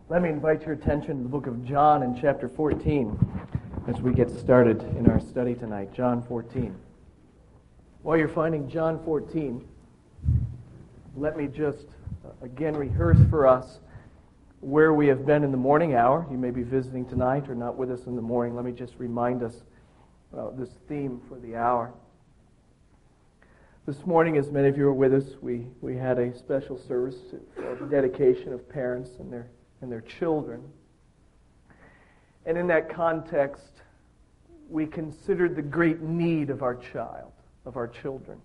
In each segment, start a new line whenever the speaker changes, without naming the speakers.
Let me invite your attention to the book of John in chapter 14 as we get started in our study tonight. John 14. While you're finding John 14, let me just again rehearse for us where we have been in the morning hour. You may be visiting tonight or not with us in the morning. Let me just remind us this theme for the hour. This morning, as many of you are with us, we had a special service of dedication of parents and their children. And in that context, we considered the great need of our children.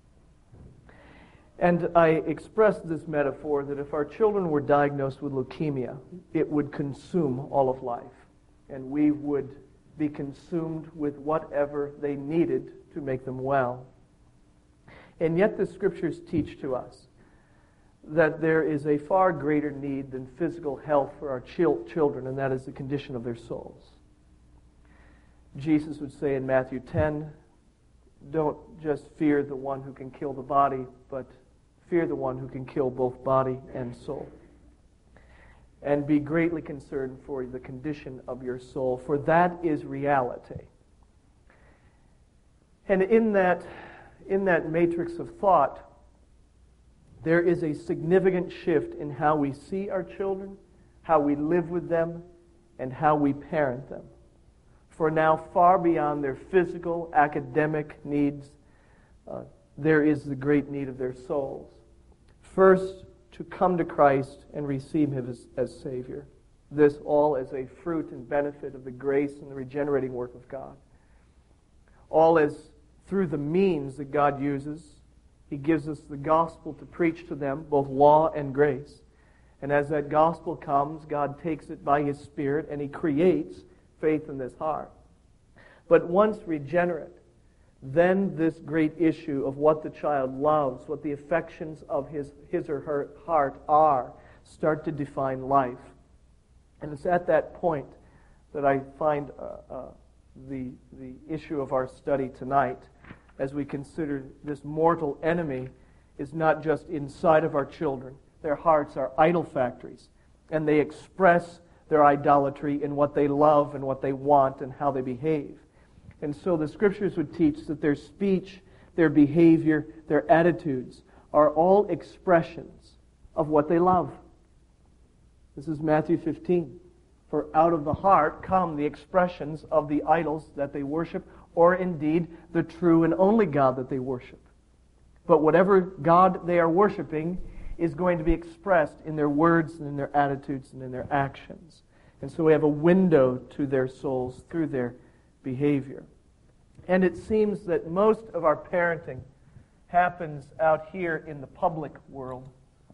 And I expressed this metaphor that if our children were diagnosed with leukemia, it would consume all of life. And we would be consumed with whatever they needed to make them well. And yet the Scriptures teach to us that there is a far greater need than physical health for our children, and that is the condition of their souls. Jesus would say in Matthew 10, don't just fear the one who can kill the body, but fear the one who can kill both body and soul. And be greatly concerned for the condition of your soul, for that is reality. And in that matrix of thought, there is a significant shift in how we see our children, how we live with them, and how we parent them. For now, far beyond their physical, academic needs, there is the great need of their souls. First, to come to Christ and receive Him as Savior. This all as a fruit and benefit of the grace and the regenerating work of God. All as through the means that God uses. He gives us the gospel to preach to them, both law and grace. And as that gospel comes, God takes it by His Spirit and He creates faith in this heart. But once regenerate, then this great issue of what the child loves, what the affections of his or her heart are, start to define life. And it's at that point that I find the issue of our study tonight, as we consider this mortal enemy is not just inside of our children. Their hearts are idol factories, and they express their idolatry in what they love and what they want and how they behave. And so the Scriptures would teach that their speech, their behavior, their attitudes are all expressions of what they love. This is Matthew 15. For out of the heart come the expressions of the idols that they worship, or indeed the true and only God that they worship. But whatever God they are worshiping is going to be expressed in their words and in their attitudes and in their actions. And so we have a window to their souls through their behavior. And it seems that most of our parenting happens out here in the public world,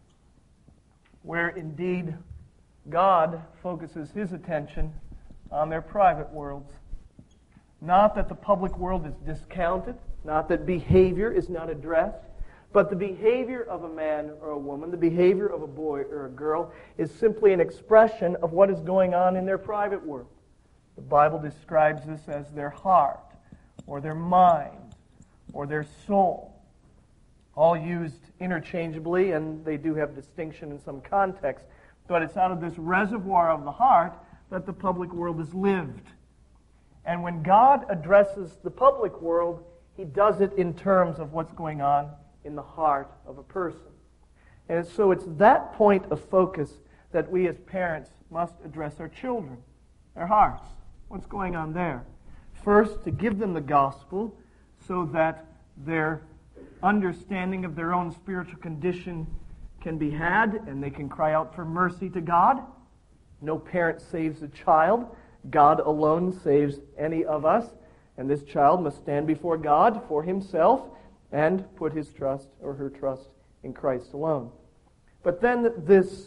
where indeed God focuses His attention on their private worlds. Not that the public world is discounted, not that behavior is not addressed, but the behavior of a man or a woman, the behavior of a boy or a girl, is simply an expression of what is going on in their private world. The Bible describes this as their heart, or their mind, or their soul. All used interchangeably, and they do have distinction in some context, but it's out of this reservoir of the heart that the public world is lived. And when God addresses the public world, He does it in terms of what's going on in the heart of a person. And so it's that point of focus that we as parents must address our children, their hearts. What's going on there? First, to give them the gospel so that their understanding of their own spiritual condition can be had and they can cry out for mercy to God. No parent saves a child. God alone saves any of us, and this child must stand before God for himself and put his trust or her trust in Christ alone. But then this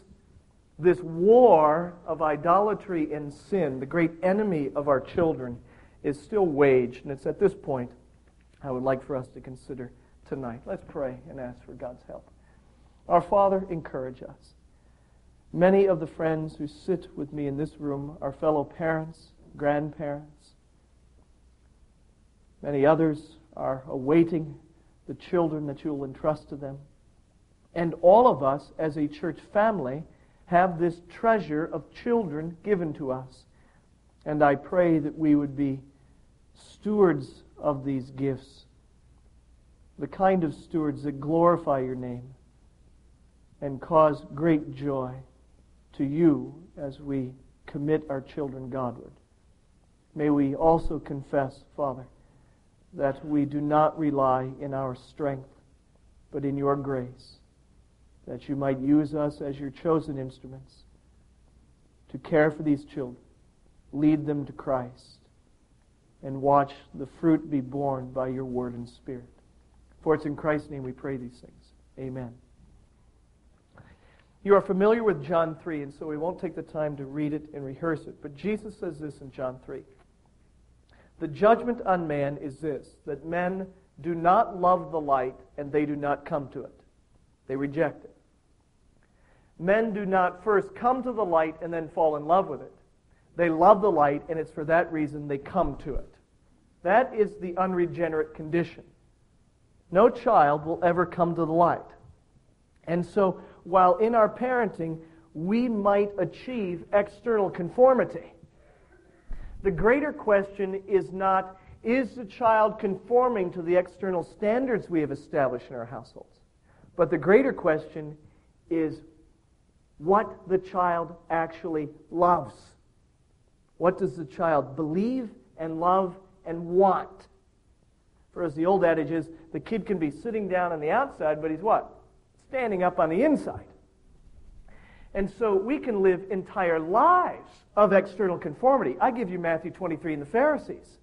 war of idolatry and sin, the great enemy of our children, is still waged, and it's at this point I would like for us to consider tonight. Let's pray and ask for God's help. Our Father, encourage us. Many of the friends who sit with me in this room are fellow parents, grandparents. Many others are awaiting the children that you will entrust to them. And all of us as a church family have this treasure of children given to us. And I pray that we would be stewards of these gifts, the kind of stewards that glorify your name and cause great joy to you as we commit our children Godward. May we also confess, Father, that we do not rely in our strength, but in your grace, that you might use us as your chosen instruments to care for these children, lead them to Christ, and watch the fruit be borne by your word and spirit. For it's in Christ's name we pray these things. Amen. You are familiar with John 3, and so we won't take the time to read it and rehearse it. But Jesus says this in John 3. The judgment on man is this, that men do not love the light and they do not come to it. They reject it. Men do not first come to the light and then fall in love with it. They love the light, and it's for that reason they come to it. That is the unregenerate condition. No child will ever come to the light. And so, while in our parenting we might achieve external conformity, the greater question is not, is the child conforming to the external standards we have established in our households? But the greater question is what the child actually loves. What does the child believe and love and want? For as the old adage is, the kid can be sitting down on the outside, but he's what? Standing up on the inside. And so we can live entire lives of external conformity. I give you Matthew 23 and the Pharisees.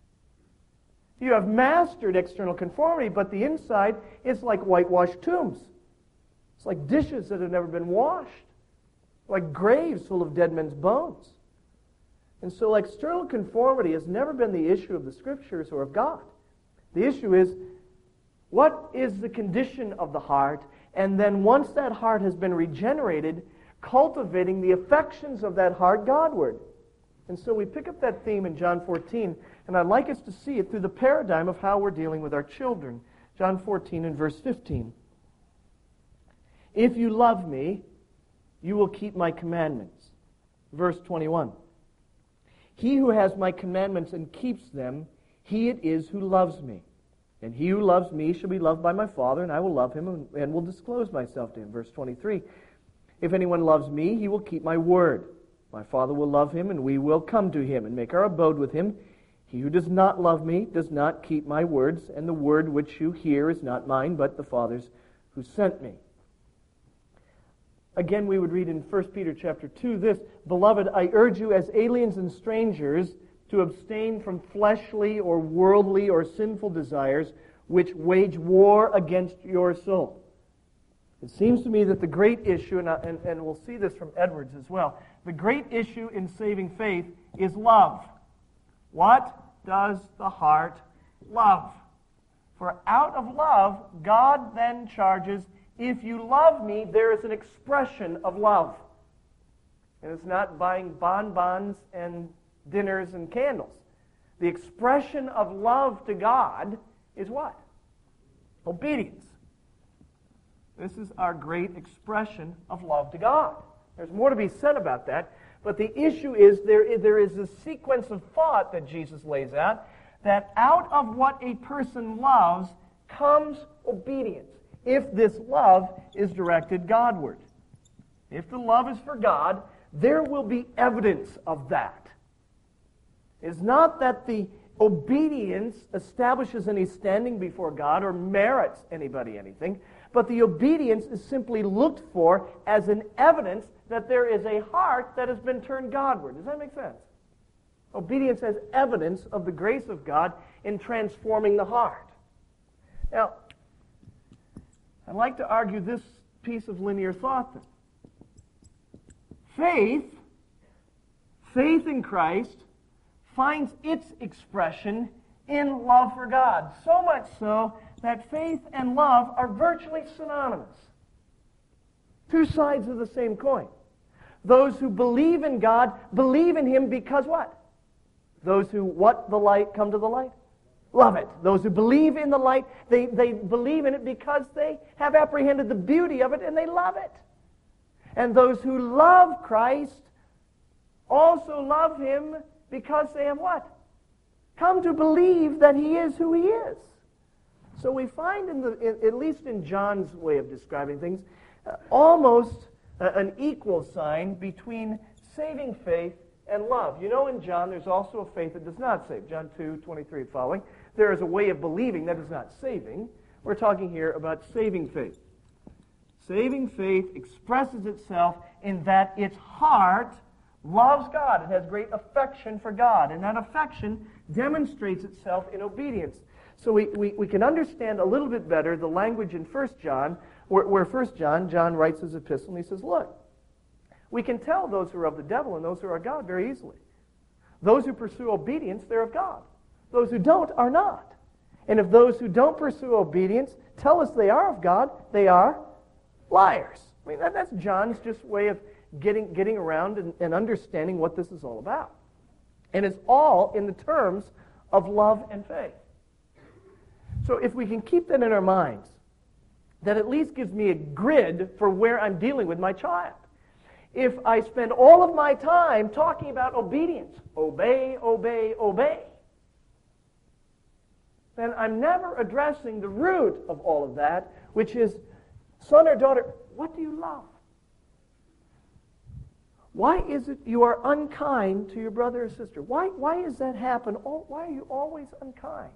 You have mastered external conformity, but the inside is like whitewashed tombs. It's like dishes that have never been washed, like graves full of dead men's bones. And so external conformity has never been the issue of the Scriptures or of God. The issue is, what is the condition of the heart? And then once that heart has been regenerated, cultivating the affections of that heart Godward. And so we pick up that theme in John 14, and I'd like us to see it through the paradigm of how we're dealing with our children. John 14 and verse 15. If you love me, you will keep my commandments. Verse 21. He who has my commandments and keeps them, he it is who loves me. And he who loves me shall be loved by my Father, and I will love him and will disclose myself to him. Verse 23. If anyone loves me, he will keep my word. My Father will love him, and we will come to him and make our abode with him. He who does not love me does not keep my words, and the word which you hear is not mine, but the Father's who sent me. Again, we would read in 1 Peter chapter 2 this, Beloved, I urge you as aliens and strangers to abstain from fleshly or worldly or sinful desires which wage war against your soul. It seems to me that the great issue, and we'll see this from Edwards as well, the great issue in saving faith is love. What does the heart love? For out of love, God then charges, if you love me, there is an expression of love. And it's not buying bonbons and dinners and candles. The expression of love to God is what? Obedience. This is our great expression of love to God. There's more to be said about that, but the issue is there is a sequence of thought that Jesus lays out, that out of what a person loves comes obedience, if this love is directed Godward. If the love is for God, there will be evidence of that. It's not that the obedience establishes any standing before God or merits anybody anything, but the obedience is simply looked for as an evidence that there is a heart that has been turned Godward. Does that make sense? Obedience as evidence of the grace of God in transforming the heart. Now, I'd like to argue this piece of linear thought then. Faith in Christ finds its expression in love for God. So much so that faith and love are virtually synonymous. Two sides of the same coin. Those who believe in God believe in Him because what? Those who what the light come to the light? Love it. Those who believe in the light, they believe in it because they have apprehended the beauty of it and they love it. And those who love Christ also love him because they have what? Come to believe that he is who he is. So we find, at least in John's way of describing things, almost an equal sign between saving faith and love. You know, in John, there's also a faith that does not save. John 2:23 and following. There is a way of believing that is not saving. We're talking here about saving faith. Saving faith expresses itself in that its heart loves God. It has great affection for God. And that affection demonstrates itself in obedience. So we can understand a little bit better the language in 1 John, where 1 John writes his epistle, and he says, look, we can tell those who are of the devil and those who are of God very easily. Those who pursue obedience, they're of God. Those who don't are not. And if those who don't pursue obedience tell us they are of God, they are liars. I mean, that's John's just way of getting around and understanding what this is all about. And it's all in the terms of love and faith. So if we can keep that in our minds, that at least gives me a grid for where I'm dealing with my child. If I spend all of my time talking about obedience, obey, obey, obey, then I'm never addressing the root of all of that, which is, son or daughter, what do you love? Why is it you are unkind to your brother or sister? Why does that happen? Why are you always unkind?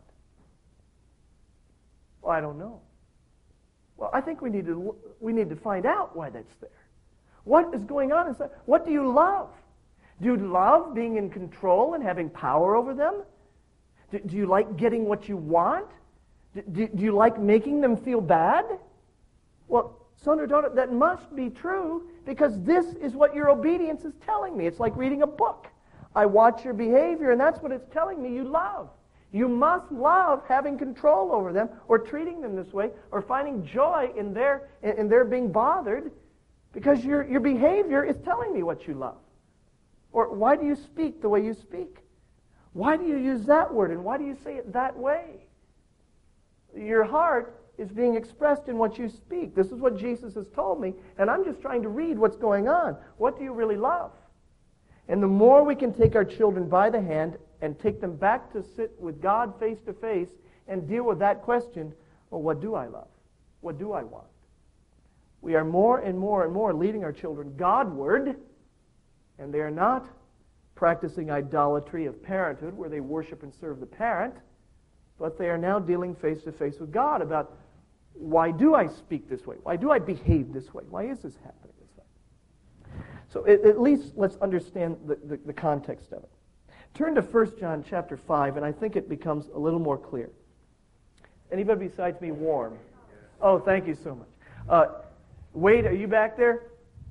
Well, I don't know. Well, I think we need to find out why that's there. What is going on inside? What do you love? Do you love being in control and having power over them? Do you like getting what you want? Do you like making them feel bad? Well, son or daughter, that must be true because this is what your obedience is telling me. It's like reading a book. I watch your behavior, and that's what it's telling me you love. You must love having control over them or treating them this way or finding joy in their being bothered because your behavior is telling me what you love. Or why do you speak the way you speak? Why do you use that word and why do you say it that way? Your heart is being expressed in what you speak. This is what Jesus has told me, and I'm just trying to read what's going on. What do you really love? And the more we can take our children by the hand and take them back to sit with God face to face and deal with that question, well, what do I love? What do I want? We are more and more and more leading our children Godward, and they are not practicing idolatry of parenthood where they worship and serve the parent, but they are now dealing face to face with God about why do I speak this way? Why do I behave this way? Why is this happening this way? So at least let's understand the context of it. Turn to 1 John chapter 5, and I think it becomes a little more clear. Anybody besides me warm? Oh, thank you so much. Wade, are you back there?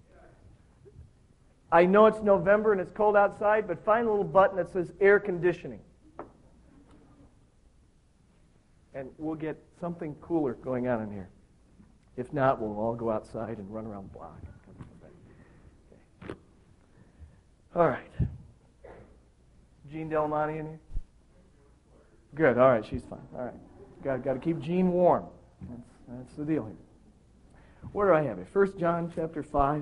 I know it's November and it's cold outside, but find a little button that says air conditioning. And we'll get something cooler going on in here. If not, we'll all go outside and run around the block. Okay. All right. Jean Delmonte in here? Good. All right, she's fine. All right. Got to keep Jean warm. That's the deal here. Where do I have it? 1 John chapter 5.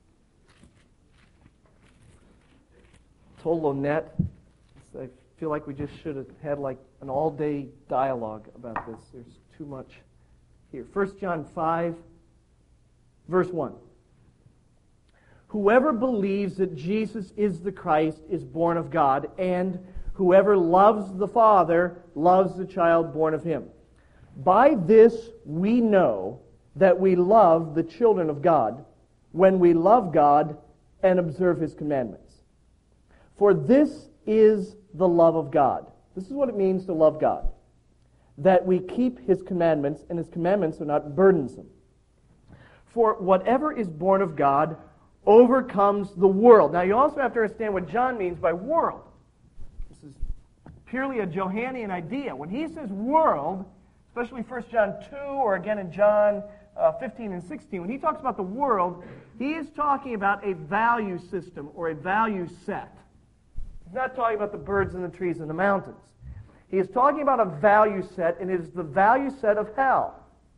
Told Lonette, I feel like we just should have had like an all-day dialogue about this. There's too much here. 1 John 5, verse 1. Whoever believes that Jesus is the Christ is born of God, and whoever loves the Father loves the child born of him. By this we know that we love the children of God, when we love God and observe his commandments. For this is the love of God. This is what it means to love God. That we keep his commandments, and his commandments are not burdensome. For whatever is born of God overcomes the world. Now you also have to understand what John means by world. This is purely a Johannian idea. When he says world, especially 1 John 2 or again in John 15 and 16, when he talks about the world, he is talking about a value system or a value set. He's not talking about the birds and the trees and the mountains. He is talking about a value set, and it is the value set of hell.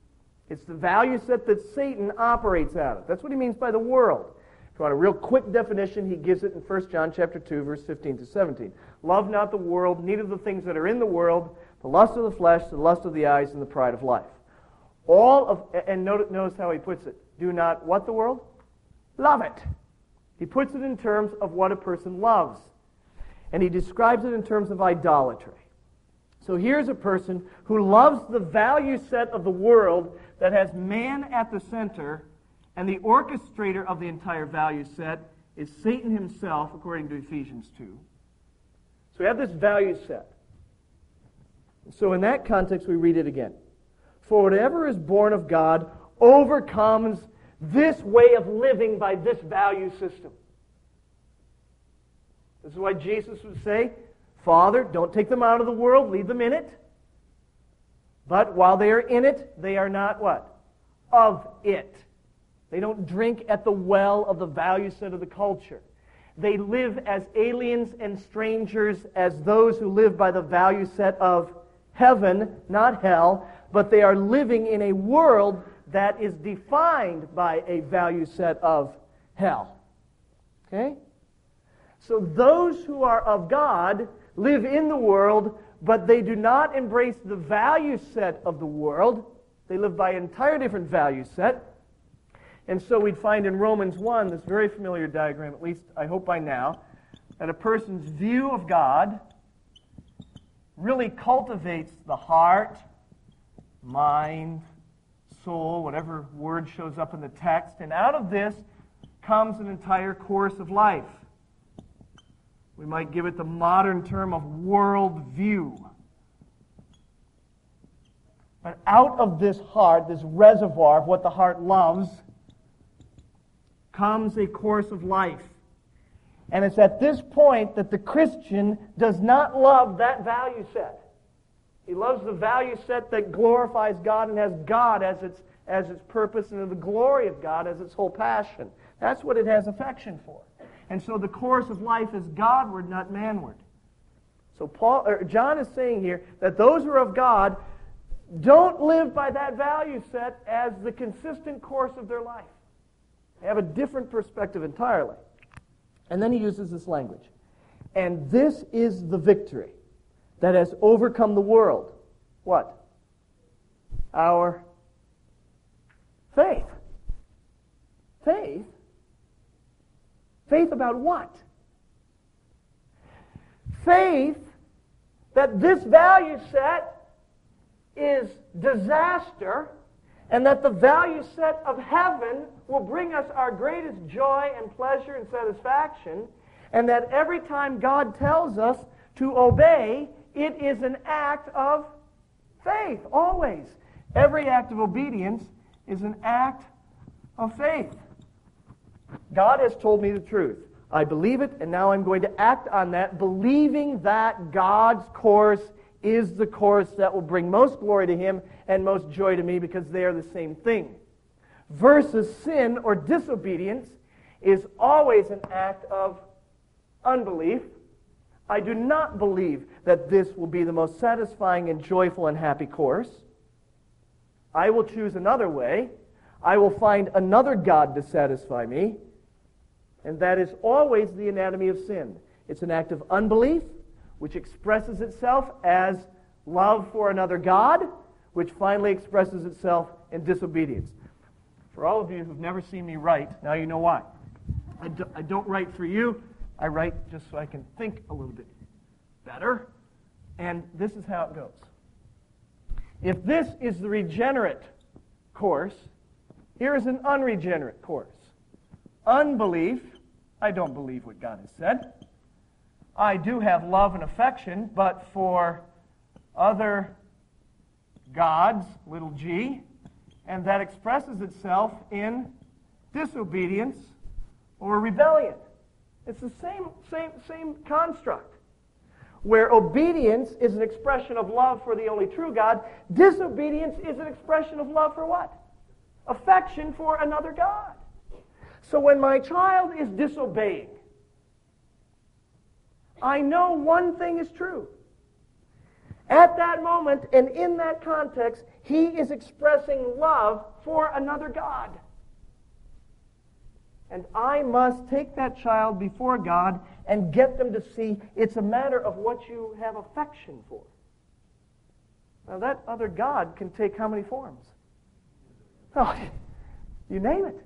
It's the value set that Satan operates out of. That's what he means by the world. If you want a real quick definition, he gives it in 1 John chapter 2, verse 15 to 17. Love not the world, neither the things that are in the world, the lust of the flesh, the lust of the eyes, and the pride of life. And notice how he puts it. Do not what the world? Love it. He puts it in terms of what a person loves. And he describes it in terms of idolatry. So here's a person who loves the value set of the world that has man at the center, and the orchestrator of the entire value set is Satan himself, according to Ephesians 2. So we have this value set. So in that context, we read it again. For whatever is born of God overcomes this way of living by this value system. This is why Jesus would say, Father, don't take them out of the world, leave them in it. But while they are in it, they are not what? Of it. They don't drink at the well of the value set of the culture. They live as aliens and strangers, as those who live by the value set of heaven, not hell, but they are living in a world that is defined by a value set of hell. Okay? So those who are of God live in the world, but they do not embrace the value set of the world. They live by an entire different value set. And so we'd find in Romans 1, this very familiar diagram, at least I hope by now, that a person's view of God really cultivates the heart, mind, soul, whatever word shows up in the text, and out of this comes an entire course of life. We might give it the modern term of worldview. But out of this heart, this reservoir of what the heart loves, comes a course of life. And it's at this point that the Christian does not love that value set. He loves the value set that glorifies God and has God as its purpose, and the glory of God as its whole passion. That's what it has affection for. And so the course of life is Godward, not manward. So John is saying here that those who are of God don't live by that value set as the consistent course of their life. They have a different perspective entirely. And then he uses this language. And this is the victory that has overcome the world. What? Our faith. Faith? Faith about what? Faith that this value set is disaster, and that the value set of heaven will bring us our greatest joy and pleasure and satisfaction, and that every time God tells us to obey, it is an act of faith, always. Every act of obedience is an act of faith. God has told me the truth. I believe it, and now I'm going to act on that, believing that God's course is the course that will bring most glory to Him and most joy to me, because they are the same thing. Versus sin or disobedience is always an act of unbelief. I do not believe that this will be the most satisfying and joyful and happy course. I will choose another way. I will find another God to satisfy me. And that is always the anatomy of sin. It's an act of unbelief, which expresses itself as love for another God, which finally expresses itself in disobedience. For all of you who've never seen me write, now you know why. I don't write for you. I write just so I can think a little bit better. And this is how it goes. If this is the regenerate course, here is an unregenerate course. Unbelief, I don't believe what God has said. I do have love and affection, but for other gods, little g, and that expresses itself in disobedience or rebellion. It's the same construct. Where obedience is an expression of love for the only true God, disobedience is an expression of love for what? Affection for another God. So when my child is disobeying, I know one thing is true. At that moment and in that context, he is expressing love for another God. And I must take that child before God and get them to see it's a matter of what you have affection for. Now that other God can take how many forms? Oh, you name it.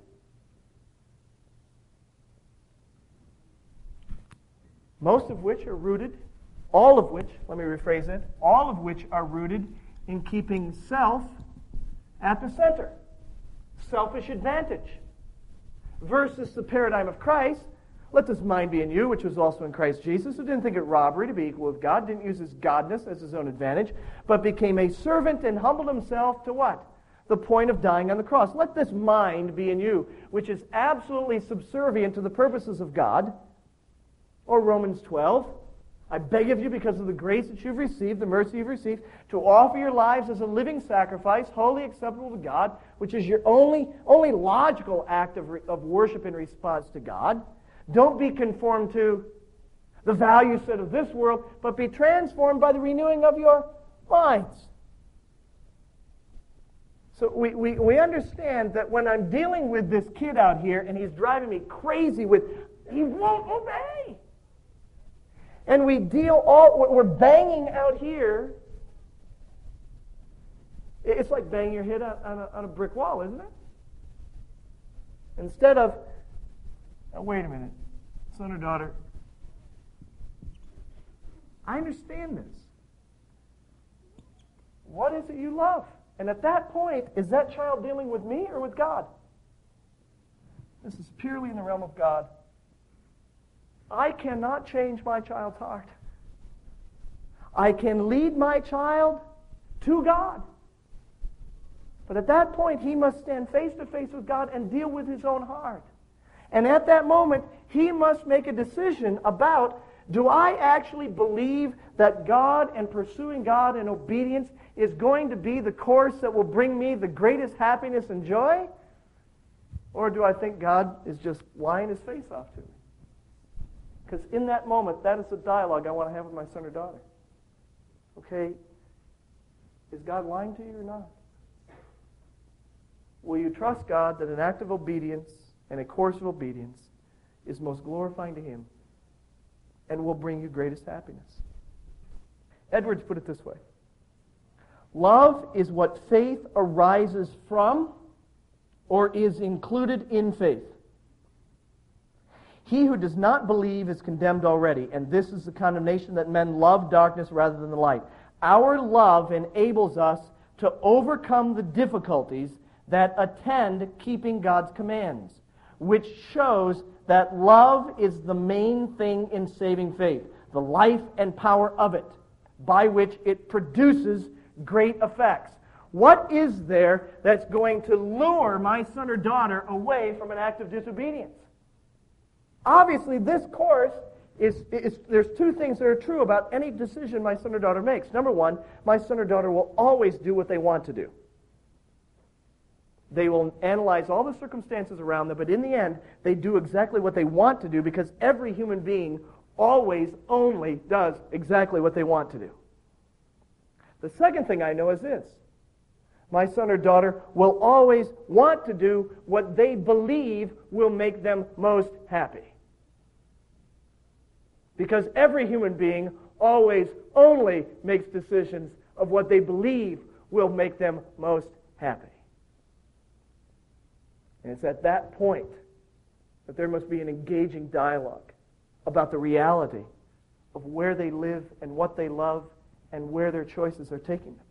Most of which are rooted, all of which, let me rephrase it, all of which are rooted in keeping self at the center. Selfish advantage. Versus the paradigm of Christ, let this mind be in you, which was also in Christ Jesus, who didn't think it robbery to be equal with God, didn't use his godness as his own advantage, but became a servant and humbled himself to what? The point of dying on the cross. Let this mind be in you, which is absolutely subservient to the purposes of God. Or Romans 12, I beg of you, because of the grace that you've received, the mercy you've received, to offer your lives as a living sacrifice, wholly acceptable to God, which is your only logical act of worship in response to God. Don't be conformed to the value set of this world, but be transformed by the renewing of your minds. So we understand that when I'm dealing with this kid out here and he's driving me crazy with, he won't obey. And we're banging out here. It's like banging your head on a brick wall, isn't it? Instead of, oh, wait a minute, son or daughter, I understand this. What is it you love? And at that point, is that child dealing with me or with God? This is purely in the realm of God. I cannot change my child's heart. I can lead my child to God. But at that point, he must stand face to face with God and deal with his own heart. And at that moment, he must make a decision about, do I actually believe that God and pursuing God in obedience is going to be the course that will bring me the greatest happiness and joy? Or do I think God is just lying his face off to me? Because in that moment, that is the dialogue I want to have with my son or daughter. Okay, is God lying to you or not? Will you trust God that an act of obedience and a course of obedience is most glorifying to him and will bring you greatest happiness? Edwards put it this way. Love is what faith arises from or is included in faith. He who does not believe is condemned already, and this is the condemnation that men love darkness rather than the light. Our love enables us to overcome the difficulties that attend keeping God's commands, which shows that love is the main thing in saving faith, the life and power of it, by which it produces great effects. What is there that's going to lure my son or daughter away from an act of disobedience? Obviously, this course there's two things that are true about any decision my son or daughter makes. Number one, my son or daughter will always do what they want to do. They will analyze all the circumstances around them, but in the end, they do exactly what they want to do because every human being always only does exactly what they want to do. The second thing I know is this. My son or daughter will always want to do what they believe will make them most happy. Because every human being always only makes decisions of what they believe will make them most happy. And it's at that point that there must be an engaging dialogue about the reality of where they live and what they love and where their choices are taking them.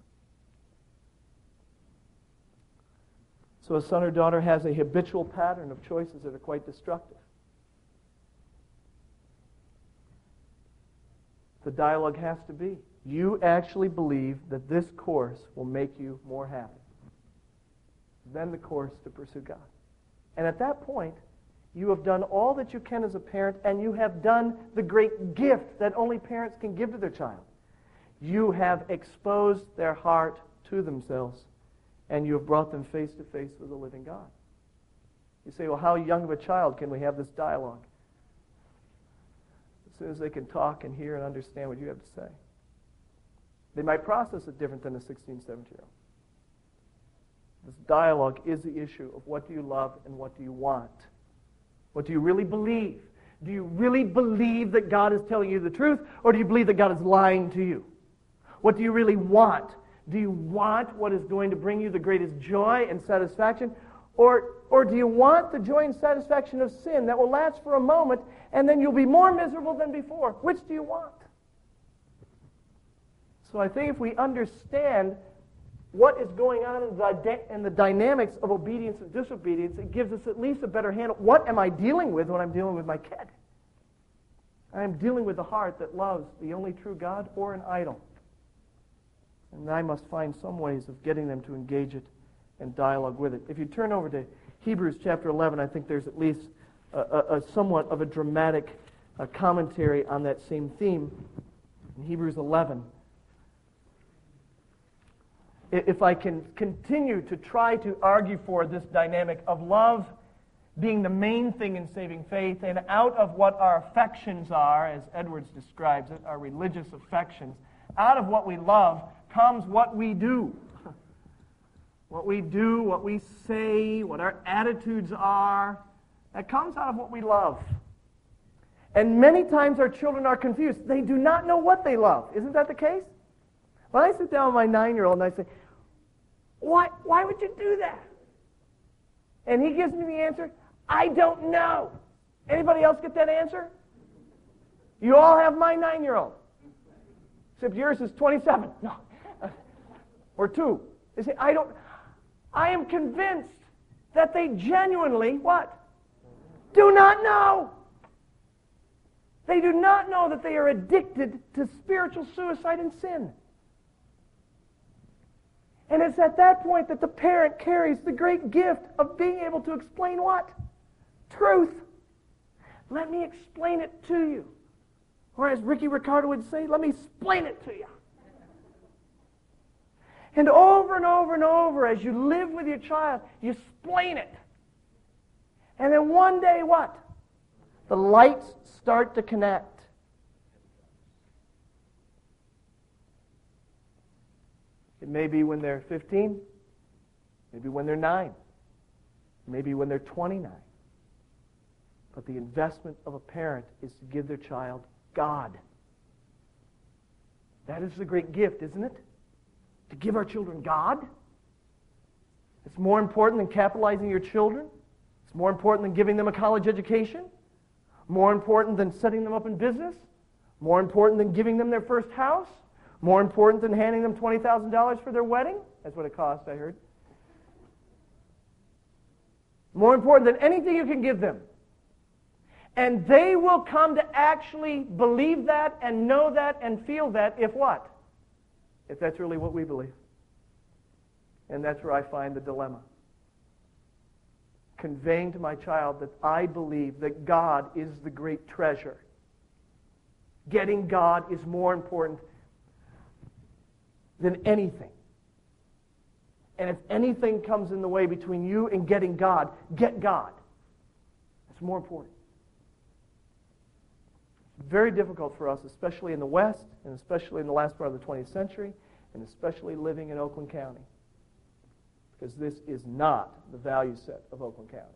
So a son or daughter has a habitual pattern of choices that are quite destructive. The dialogue has to be, you actually believe that this course will make you more happy. Then the course to pursue God. And at that point, you have done all that you can as a parent, and you have done the great gift that only parents can give to their child. You have exposed their heart to themselves, and you have brought them face to face with the living God. You say, well, how young of a child can we have this dialogue? As soon as they can talk and hear and understand what you have to say. They might process it different than a 16, 17-year-old. This dialogue is the issue of what do you love and what do you want? What do you really believe? Do you really believe that God is telling you the truth, or do you believe that God is lying to you? What do you really want? Do you want what is going to bring you the greatest joy and satisfaction, or do you want the joy and satisfaction of sin that will last for a moment and then you'll be more miserable than before? Which do you want? So I think if we understand what is going on in the dynamics of obedience and disobedience, it gives us at least a better handle. What am I dealing with when I'm dealing with my kid? I'm dealing with a heart that loves the only true God or an idol. And I must find some ways of getting them to engage it and dialogue with it. If you turn over to Hebrews chapter 11, I think there's at least a somewhat of a dramatic commentary on that same theme. In Hebrews 11, if I can continue to try to argue for this dynamic of love being the main thing in saving faith, and out of what our affections are, as Edwards describes it, our religious affections, out of what we love comes what we do. What we do, what we say, what our attitudes are, that comes out of what we love. And many times our children are confused. They do not know what they love. Isn't that the case? When I sit down with my 9-year-old and I say, why would you do that? And he gives me the answer, I don't know. Anybody else get that answer? You all have my 9-year-old. Except yours is 27. No. Or 2. They say, I am convinced that they genuinely, what? Do not know. They do not know that they are addicted to spiritual suicide and sin. And it's at that point that the parent carries the great gift of being able to explain what? Truth. Let me explain it to you. Or as Ricky Ricardo would say, let me explain it to you. And over and over and over, as you live with your child, you explain it. And then one day, what? The lights start to connect. It may be when they're 15, maybe when they're 9, maybe when they're 29. But the investment of a parent is to give their child God. That is the great gift, isn't it? To give our children God. It's more important than capitalizing your children. It's more important than giving them a college education. More important than setting them up in business. More important than giving them their first house. More important than handing them $20,000 for their wedding. That's what it cost, I heard. More important than anything you can give them. And they will come to actually believe that and know that and feel that if what? If that's really what we believe. And that's where I find the dilemma. Conveying to my child that I believe that God is the great treasure. Getting God is more important than anything. And if anything comes in the way between you and getting God, get God. It's more important. It's very difficult for us, especially in the West, and especially in the last part of the 20th century, and especially living in Oakland County. Because this is not the value set of Oakland County.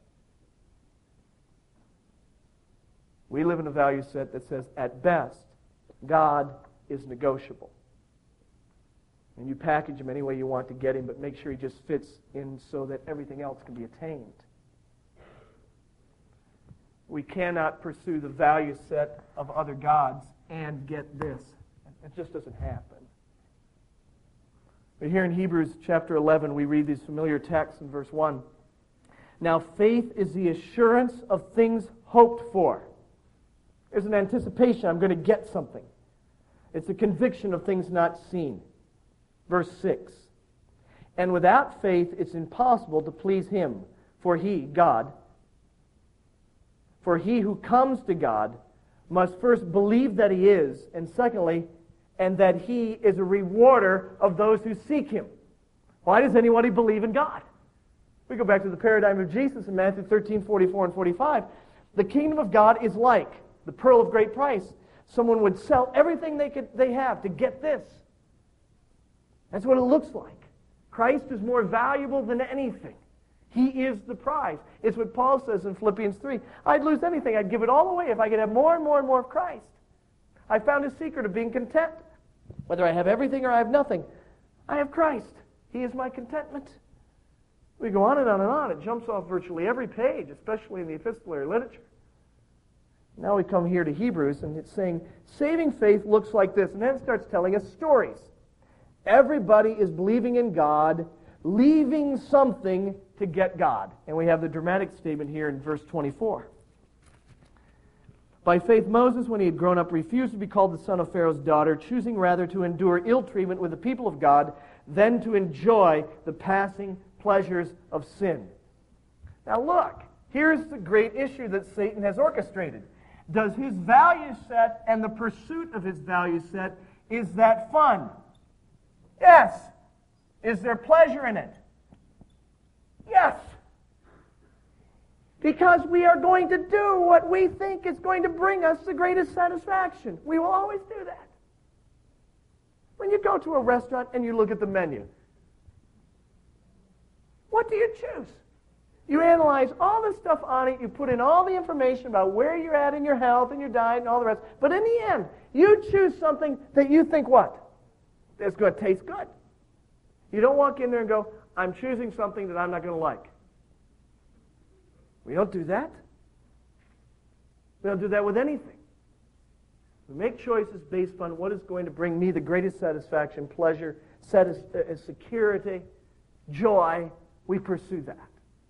We live in a value set that says, at best, God is negotiable. And you package him any way you want to get him, but make sure he just fits in so that everything else can be attained. We cannot pursue the value set of other gods and get this. It just doesn't happen. But here in Hebrews chapter 11, we read these familiar texts in verse 1. Now faith is the assurance of things hoped for. There's an anticipation, I'm going to get something. It's a conviction of things not seen. Verse 6. And without faith it's impossible to please him, for he, God, for he who comes to God must first believe that he is, and secondly, and that he is a rewarder of those who seek him. Why does anybody believe in God? We go back to the paradigm of Jesus in Matthew 13, 44 and 45. The kingdom of God is like the pearl of great price. Someone would sell everything they have to get this. That's what it looks like. Christ is more valuable than anything. He is the prize. It's what Paul says in Philippians 3. I'd lose anything. I'd give it all away if I could have more and more and more of Christ. I found a secret of being content. Whether I have everything or I have nothing, I have Christ. He is my contentment. We go on and on and on. It jumps off virtually every page, especially in the epistolary literature. Now we come here to Hebrews, and it's saying, saving faith looks like this. And then it starts telling us stories. Everybody is believing in God, leaving something to get God. And we have the dramatic statement here in verse 24. By faith, Moses, when he had grown up, refused to be called the son of Pharaoh's daughter, choosing rather to endure ill treatment with the people of God than to enjoy the passing pleasures of sin. Now look, here's the great issue that Satan has orchestrated. Does his value set and the pursuit of his value set, is that fun? Yes. Is there pleasure in it? Yes. Because we are going to do what we think is going to bring us the greatest satisfaction. We will always do that. When you go to a restaurant and you look at the menu, what do you choose? You analyze all the stuff on it, you put in all the information about where you're at in your health and your diet and all the rest, but in the end, you choose something that you think what? That's going to taste good. You don't walk in there and go, I'm choosing something that I'm not going to like. We don't do that. We don't do that with anything. We make choices based on what is going to bring me the greatest satisfaction, pleasure, security, joy. We pursue that.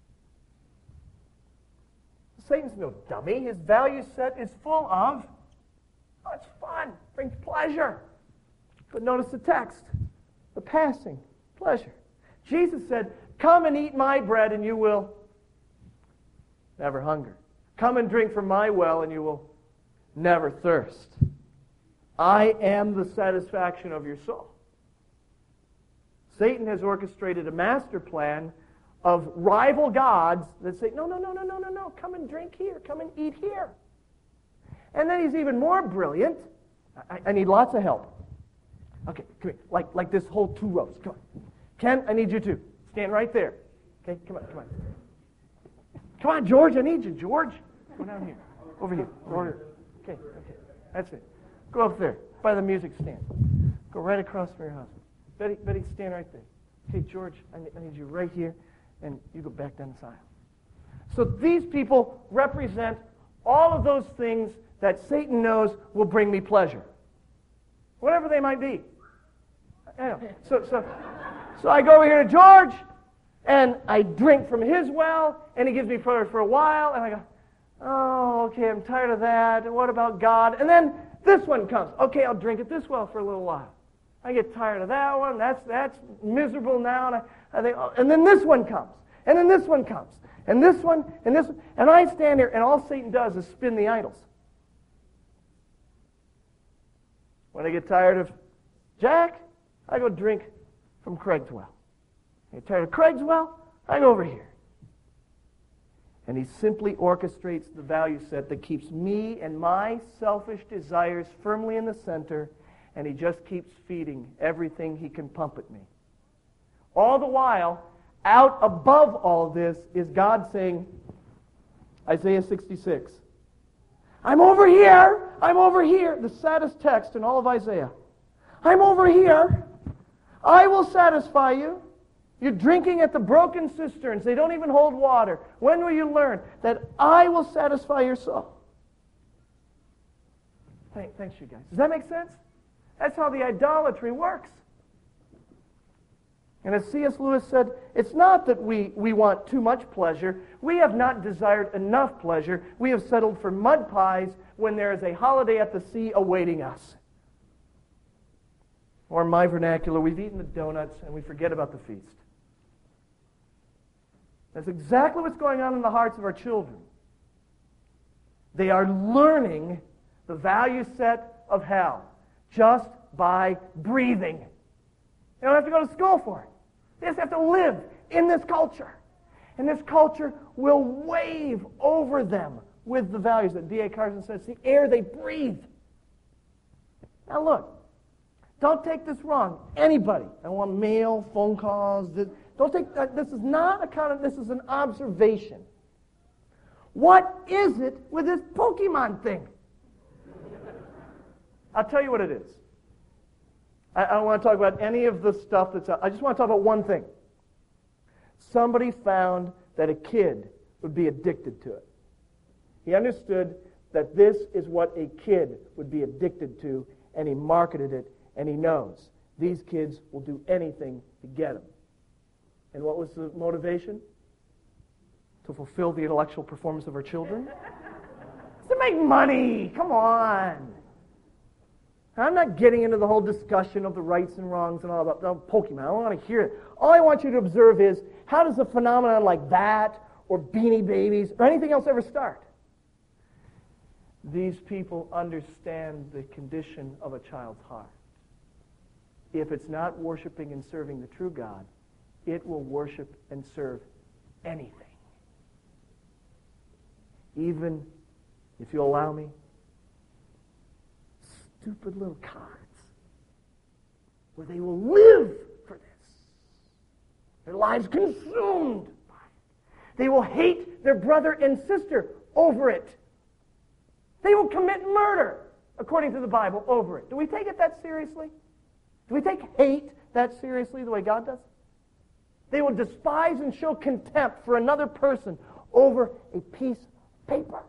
Satan's no dummy. His value set is full of, oh, it's fun, brings pleasure. But notice the text, the passing pleasure. Jesus said, come and eat my bread and you will never hunger. Come and drink from my well and you will never thirst. I am the satisfaction of your soul. Satan has orchestrated a master plan of rival gods that say, no, come and drink here, come and eat here. And then he's even more brilliant. I need lots of help. Okay, come here, like this whole 2 rows. Come on. Ken, I need you too. Stand right there. Okay, come on. Come on, George, I need you, George. Go down here. Over here. Okay, that's it. Go up there, by the music stand. Go right across from your husband. Betty, stand right there. Okay, George, I need you right here, and you go back down this aisle. So these people represent all of those things that Satan knows will bring me pleasure. Whatever they might be. I know. So I go over here to George, and I drink from his well, and he gives me pleasure for a while, and I go, oh, okay, I'm tired of that, and what about God? And then this one comes. Okay, I'll drink at this well for a little while. I get tired of that one. That's miserable now, and I think, oh, and then this one comes, and then this one comes, and this one, and this one, and I stand here, and all Satan does is spin the idols. When I get tired of Jack, I go drink from Craig's well. I get tired of Craig's well, I go over here. And he simply orchestrates the value set that keeps me and my selfish desires firmly in the center, and he just keeps feeding everything he can pump at me. All the while, out above all of this is God saying, Isaiah 66, I'm over here, the saddest text in all of Isaiah. I'm over here, I will satisfy you. You're drinking at the broken cisterns. They don't even hold water. When will you learn that I will satisfy your soul? Thanks, you guys. Does that make sense? That's how the idolatry works. And as C.S. Lewis said, it's not that we want too much pleasure. We have not desired enough pleasure. We have settled for mud pies when there is a holiday at the sea awaiting us. Or in my vernacular, we've eaten the donuts and we forget about the feast. That's exactly what's going on in the hearts of our children. They are learning the value set of hell just by breathing. They don't have to go to school for it. They just have to live in this culture. And this culture will wave over them with the values that D.A. Carson says, the air they breathe. Now look, don't take this wrong. Anybody. I don't want mail, phone calls. Don't take this is not a comment. This is an observation. What is it with this Pokemon thing? I'll tell you what it is. I don't want to talk about any of the stuff that's out. I just want to talk about one thing. Somebody found that a kid would be addicted to it. He understood that this is what a kid would be addicted to, and he marketed it, and he knows these kids will do anything to get them. And what was the motivation? To fulfill the intellectual performance of our children? To make money! Come on! I'm not getting into the whole discussion of the rights and wrongs and all about Pokemon. I don't want to hear it. All I want you to observe is, how does a phenomenon like that, or Beanie Babies, or anything else ever start? These people understand the condition of a child's heart. If it's not worshiping and serving the true God, it will worship and serve anything. Even, if you'll allow me, stupid little cards, where they will live for this. Their lives consumed by it. They will hate their brother and sister over it. They will commit murder, according to the Bible, over it. Do we take it that seriously? Do we take hate that seriously the way God does? They will despise and show contempt for another person over a piece of paper.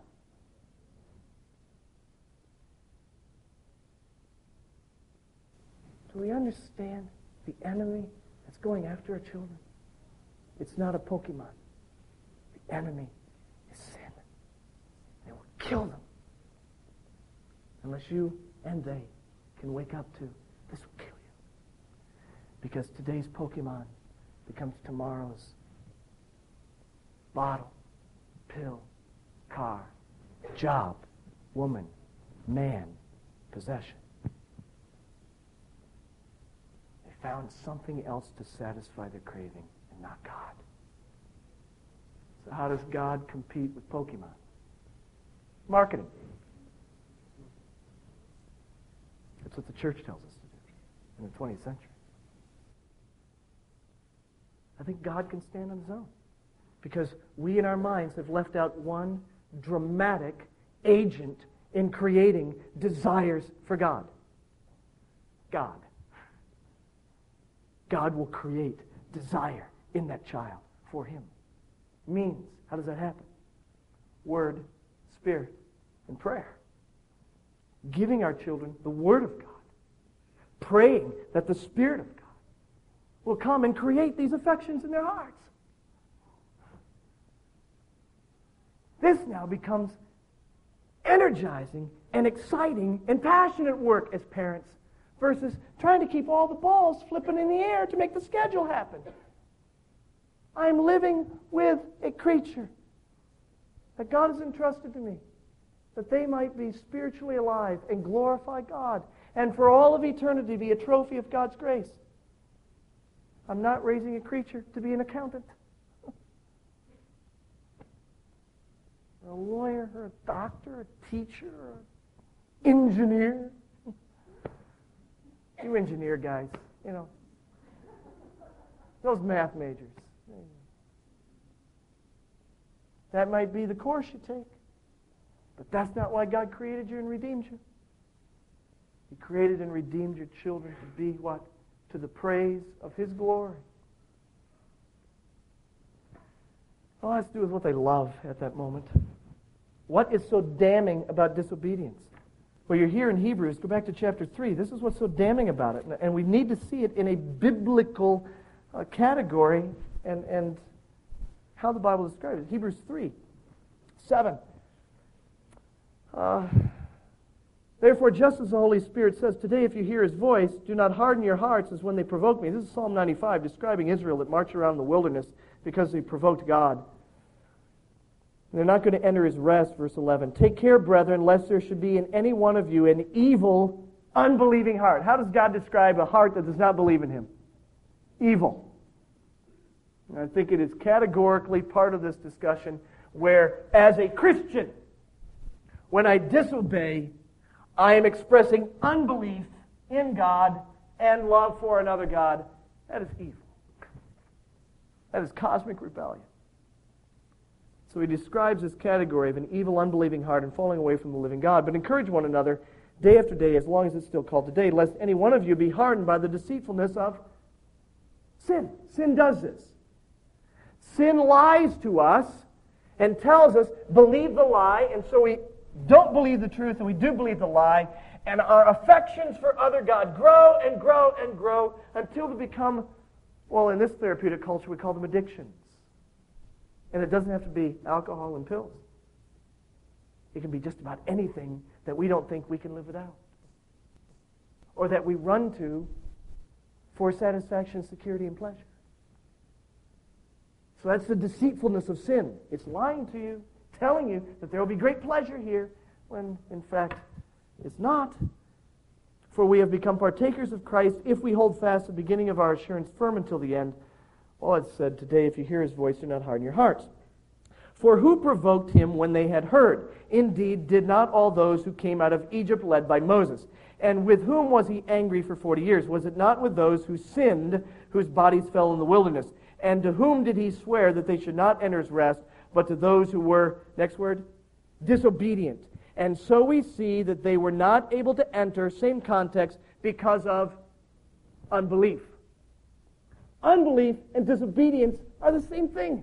Do we understand the enemy that's going after our children? It's not a Pokemon. The enemy is sin. They will kill them unless you and they can wake up to, this will kill you. Because today's Pokemon becomes tomorrow's bottle, pill, car, job, woman, man, possession. They found something else to satisfy their craving, and not God. So how does God compete with Pokemon? Marketing. That's what the church tells us to do in the 20th century. I think God can stand on his own, because we in our minds have left out one dramatic agent in creating desires for God. God. God will create desire in that child for him. Means, how does that happen? Word, Spirit, and prayer. Giving our children the Word of God. Praying that the Spirit of God will come and create these affections in their hearts. This now becomes energizing and exciting and passionate work as parents, versus trying to keep all the balls flipping in the air to make the schedule happen. I'm living with a creature that God has entrusted to me, that they might be spiritually alive and glorify God, and for all of eternity be a trophy of God's grace. I'm not raising a creature to be an accountant, or a lawyer, or a doctor, a teacher, or an engineer. You engineer guys, you know, those math majors. That might be the course you take, but that's not why God created you and redeemed you. He created and redeemed your children to be what? To the praise of His glory. All it has to do with what they love at that moment. What is so damning about disobedience? Well, you're here in Hebrews. Go back to chapter 3. This is what's so damning about it. And we need to see it in a biblical category and how the Bible describes it. Hebrews 3:7. Therefore, just as the Holy Spirit says, today if you hear His voice, do not harden your hearts as when they provoked me. This is Psalm 95, describing Israel that marched around the wilderness because they provoked God. They're not going to enter His rest, verse 11. Take care, brethren, lest there should be in any one of you an evil, unbelieving heart. How does God describe a heart that does not believe in Him? Evil. And I think it is categorically part of this discussion where, as a Christian, when I disobey, I am expressing unbelief in God and love for another God, that is evil. That is cosmic rebellion. So he describes this category of an evil, unbelieving heart and falling away from the living God. But encourage one another day after day, as long as it's still called today, lest any one of you be hardened by the deceitfulness of sin. Sin does this. Sin lies to us and tells us, believe the lie, and so we don't believe the truth and we do believe the lie, and our affections for other God grow and grow and grow until they become, well, in this therapeutic culture we call them addictions. And it doesn't have to be alcohol and pills. It can be just about anything that we don't think we can live without, or that we run to for satisfaction, security, and pleasure. So that's the deceitfulness of sin. It's lying to you, telling you that there will be great pleasure here, when in fact it's not. For we have become partakers of Christ if we hold fast the beginning of our assurance firm until the end. Well, it said today, if you hear his voice, do not harden your hearts. For who provoked him when they had heard? Indeed, did not all those who came out of Egypt led by Moses? And with whom was he angry for 40 years? Was it not with those who sinned, whose bodies fell in the wilderness? And to whom did he swear that they should not enter his rest, but to those who were, next word, disobedient? And so we see that they were not able to enter, same context, because of unbelief. Unbelief and disobedience are the same thing.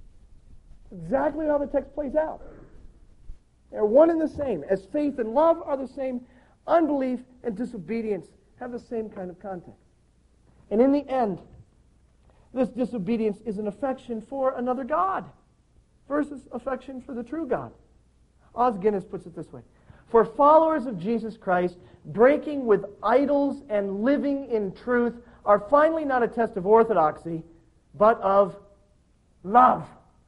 Exactly how the text plays out. They're one and the same. As faith and love are the same, unbelief and disobedience have the same kind of context. And in the end, this disobedience is an affection for another God versus affection for the true God. Os Guinness puts it this way: for followers of Jesus Christ, breaking with idols and living in truth are finally not a test of orthodoxy, but of love.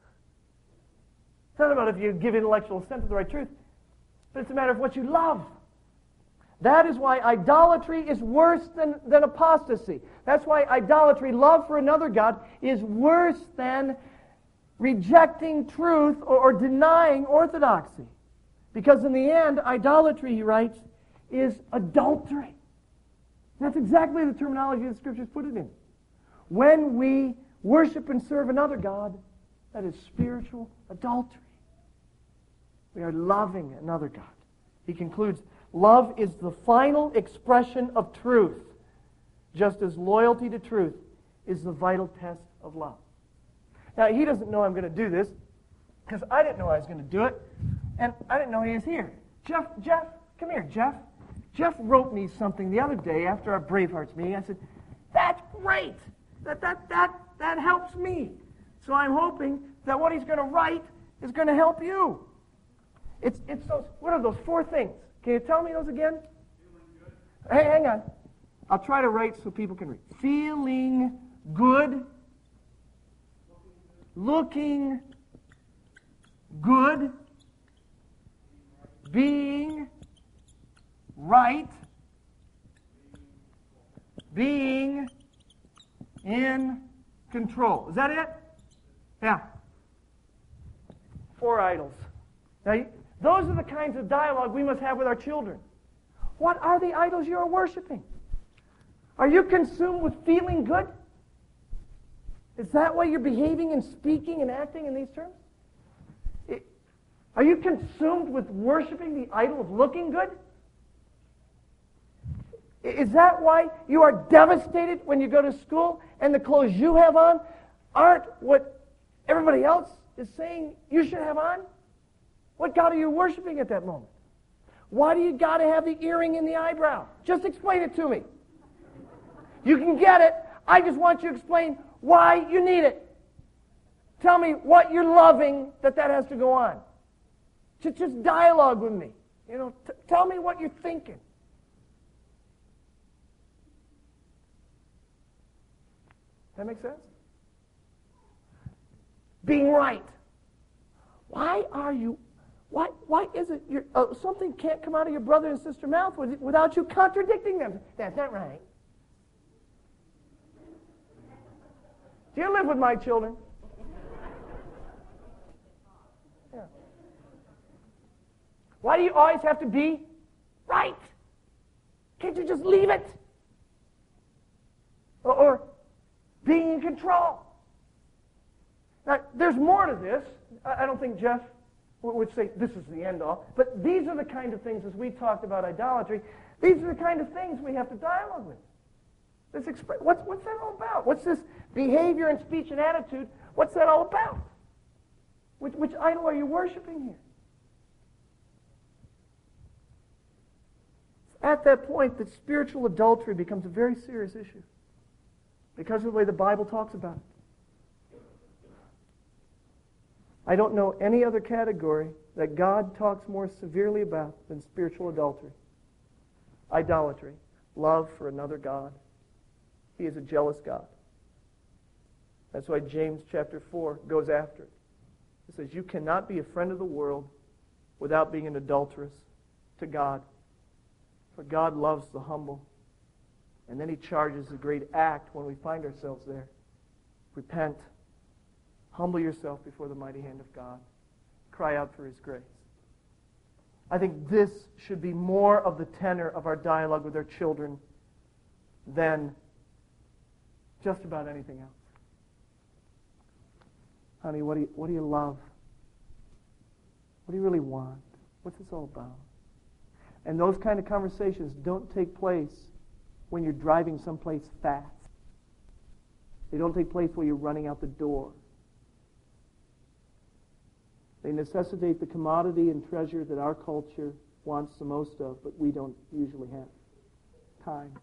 It's not about if you give intellectual assent to the right truth, but it's a matter of what you love. That is why idolatry is worse than apostasy. That's why idolatry, love for another God, is worse than rejecting truth or denying orthodoxy. Because in the end, idolatry, he writes, is adultery. That's exactly the terminology the Scriptures put it in. When we worship and serve another God, that is spiritual adultery. We are loving another God. He concludes, love is the final expression of truth, just as loyalty to truth is the vital test of love. Now, he doesn't know I'm going to do this, because I didn't know I was going to do it, and I didn't know he was here. Jeff, come here, Jeff. Jeff wrote me something the other day after our Bravehearts meeting. I said, that's great. That helps me. So I'm hoping that what he's going to write is going to help you. It's those, what are those 4 things? Can you tell me those again? Hey, hang on. I'll try to write so people can read. Feeling good. Looking good. Being right. Being in control. Is that it? Yeah. 4 idols. Now, those are the kinds of dialogue we must have with our children. What are the idols you are worshiping? Are you consumed with feeling good? Is that why you're behaving and speaking and acting in these terms? Are you consumed with worshiping the idol of looking good? Is that why you are devastated when you go to school and the clothes you have on aren't what everybody else is saying you should have on? What God are you worshiping at that moment? Why do you got to have the earring in the eyebrow? Just explain it to me. You can get it. I just want you to explain why you need it. Tell me what you're loving that has to go on. Just dialogue with me. Tell me what you're thinking. That make sense? Being right. Why is it something can't come out of your brother and sister mouth without you contradicting them? That's not right. Do you live with my children? Yeah. Why do you always have to be right? Can't you just leave it? or being in control. Now, there's more to this. I don't think Jeff would say this is the end all, but these are the kind of things, as we talked about idolatry, these are the kind of things we have to dialogue with. What's that all about? What's this behavior and speech and attitude? What's that all about? Which idol are you worshiping here? It's at that point that spiritual adultery becomes a very serious issue because of the way the Bible talks about it. I don't know any other category that God talks more severely about than spiritual adultery, idolatry, love for another God. He is a jealous God. That's why James chapter 4 goes after it. It says, you cannot be a friend of the world without being an adulteress to God. For God loves the humble. And then he charges a great act when we find ourselves there. Repent. Humble yourself before the mighty hand of God. Cry out for his grace. I think this should be more of the tenor of our dialogue with our children than just about anything else. Honey, what do you love? What do you really want? What's this all about? And those kind of conversations don't take place when you're driving someplace fast. They don't take place while you're running out the door. They necessitate the commodity and treasure that our culture wants the most of, but we don't usually have. Time.